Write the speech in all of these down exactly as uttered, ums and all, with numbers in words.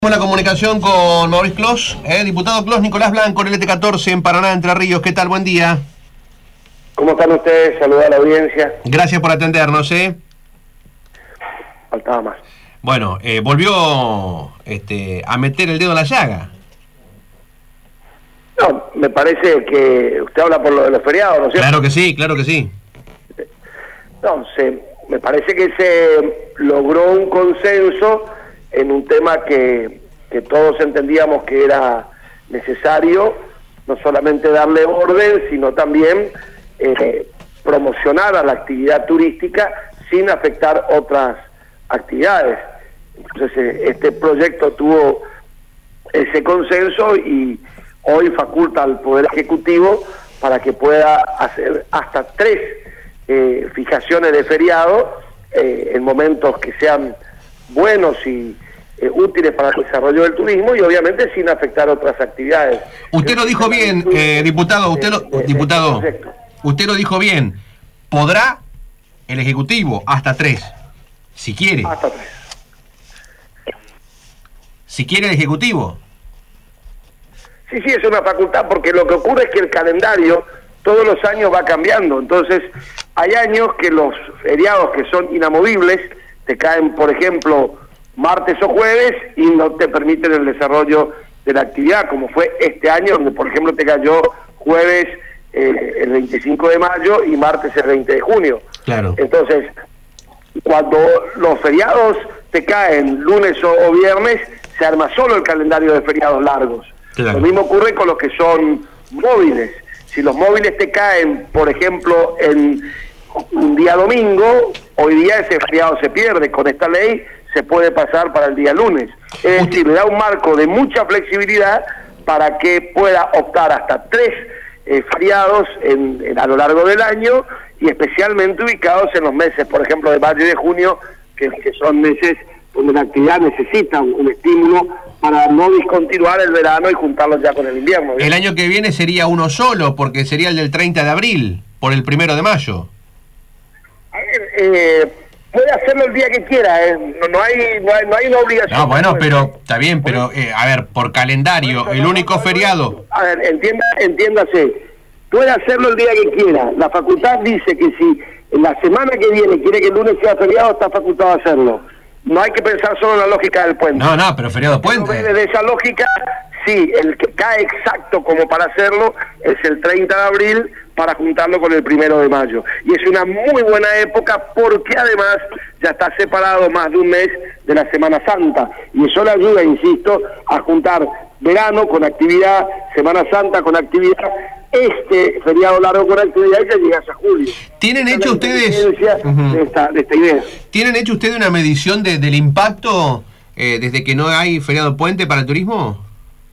La comunicación con Mauricio Clos, eh, diputado Clos, Nicolás Blanco, en el L T catorce en Paraná, Entre Ríos. ¿Qué tal? Buen día. ¿Cómo están ustedes? Saludar a la audiencia. Gracias por atendernos, ¿eh? Faltaba más. Bueno, eh, volvió este, a meter el dedo en la llaga. No, me parece que usted habla por lo de los feriados, ¿no es cierto? Claro que sí, claro que sí. Entonces, me parece que se logró un consenso en un tema que, que todos entendíamos que era necesario, no solamente darle orden, sino también eh, promocionar a la actividad turística sin afectar otras actividades. Entonces, eh, este proyecto tuvo ese consenso y hoy faculta al Poder Ejecutivo para que pueda hacer hasta tres eh, fijaciones de feriado eh, en momentos que sean buenos y eh, útiles para el desarrollo del turismo y obviamente sin afectar otras actividades. Usted lo dijo bien, eh, diputado, usted lo, de, de, diputado, de usted lo dijo bien. Podrá el Ejecutivo hasta tres, si quiere. Hasta tres. Si quiere el Ejecutivo. Sí, sí, es una facultad, porque lo que ocurre es que el calendario todos los años va cambiando. Entonces, hay años que los feriados que son inamovibles te caen, por ejemplo, martes o jueves y no te permiten el desarrollo de la actividad, como fue este año, donde, por ejemplo, te cayó jueves eh, el veinticinco de mayo y martes el veinte de junio. Claro. Entonces, cuando los feriados te caen lunes o, o viernes, se arma solo el calendario de feriados largos. Claro. Lo mismo ocurre con los que son móviles. Si los móviles te caen, por ejemplo, en un día domingo, hoy día ese feriado se pierde. Con esta ley se puede pasar para el día lunes. Es decir, le da un marco de mucha flexibilidad para que pueda optar hasta tres eh, feriados en, en, a lo largo del año y especialmente ubicados en los meses, por ejemplo, de mayo y de junio, que, que son meses donde la actividad necesita un, un estímulo para no discontinuar el verano y juntarlo ya con el invierno, ¿bien? El año que viene sería uno solo, porque sería el del treinta de abril, por el primero de mayo. A ver, eh, puede hacerlo el día que quiera, ¿eh? no, no, hay, no, hay, no hay una obligación. No, bueno, pero está bien, pero eh, a ver, por calendario, el único feriado... A ver, entienda, entiéndase, puede hacerlo el día que quiera. La facultad dice que si en la semana que viene quiere que el lunes sea feriado, está facultado a hacerlo. No hay que pensar solo en la lógica del puente. No, no, pero feriado puente. Desde esa lógica, sí, el que cae exacto como para hacerlo es el treinta de abril para juntarlo con el primero de mayo. Y es una muy buena época porque además ya está separado más de un mes de la Semana Santa. Y eso le ayuda, insisto, a juntar verano con actividad, Semana Santa con actividad, este feriado largo con actividad y ya llegas a julio. ¿Tienen hecho ustedes uh-huh. de, esta, de esta idea? ¿Tienen hecho ustedes una medición de, del impacto eh, desde que no hay feriado puente para el turismo?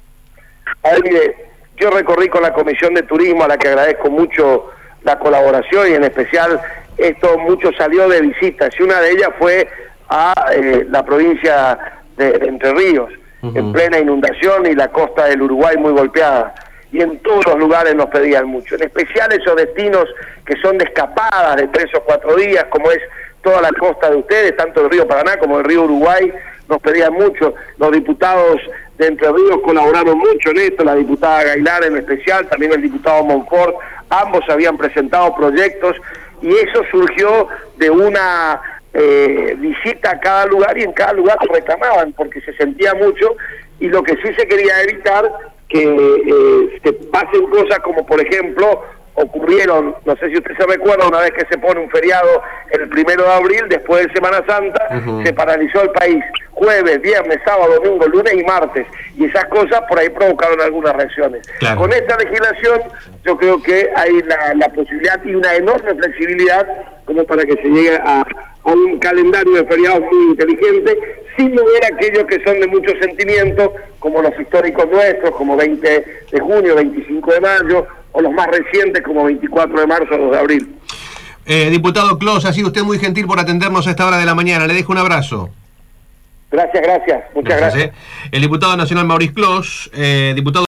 A ver, mire, yo recorrí con la Comisión de Turismo, a la que agradezco mucho la colaboración y en especial esto mucho salió de visitas y una de ellas fue a eh, la provincia de, de Entre Ríos, uh-huh. en plena inundación y la costa del Uruguay muy golpeada. Y en todos los lugares nos pedían mucho, en especial esos destinos que son de escapadas de tres o cuatro días, como es toda la costa de ustedes, tanto el río Paraná como el río Uruguay, nos pedían mucho. Los diputados de Entre Ríos colaboraron mucho en esto, la diputada Gailar en especial, también el diputado Monfort, ambos habían presentado proyectos y eso surgió de una eh, visita a cada lugar y en cada lugar lo reclamaban porque se sentía mucho y lo que sí se quería evitar que eh, se pasen cosas como, por ejemplo, ocurrieron, no sé si usted se recuerda, una vez que se pone un feriado el primero de abril, después de Semana Santa, uh-huh. se paralizó el país, jueves, viernes, sábado, domingo, lunes y martes, y esas cosas por ahí provocaron algunas reacciones. Claro. Con esta legislación yo creo que hay la, la posibilidad y una enorme flexibilidad como para que se llegue a, a un calendario de feriados muy inteligente, sin mover aquellos que son de mucho sentimiento, como los históricos nuestros, como veinte de junio, veinticinco de mayo, o los más recientes como veinticuatro de marzo o dos de abril. Eh, diputado Clos, ha sido usted muy gentil por atendernos a esta hora de la mañana. Le dejo un abrazo. Gracias, gracias. Muchas gracias. gracias. Eh. El diputado nacional Mauricio Clos, eh, diputado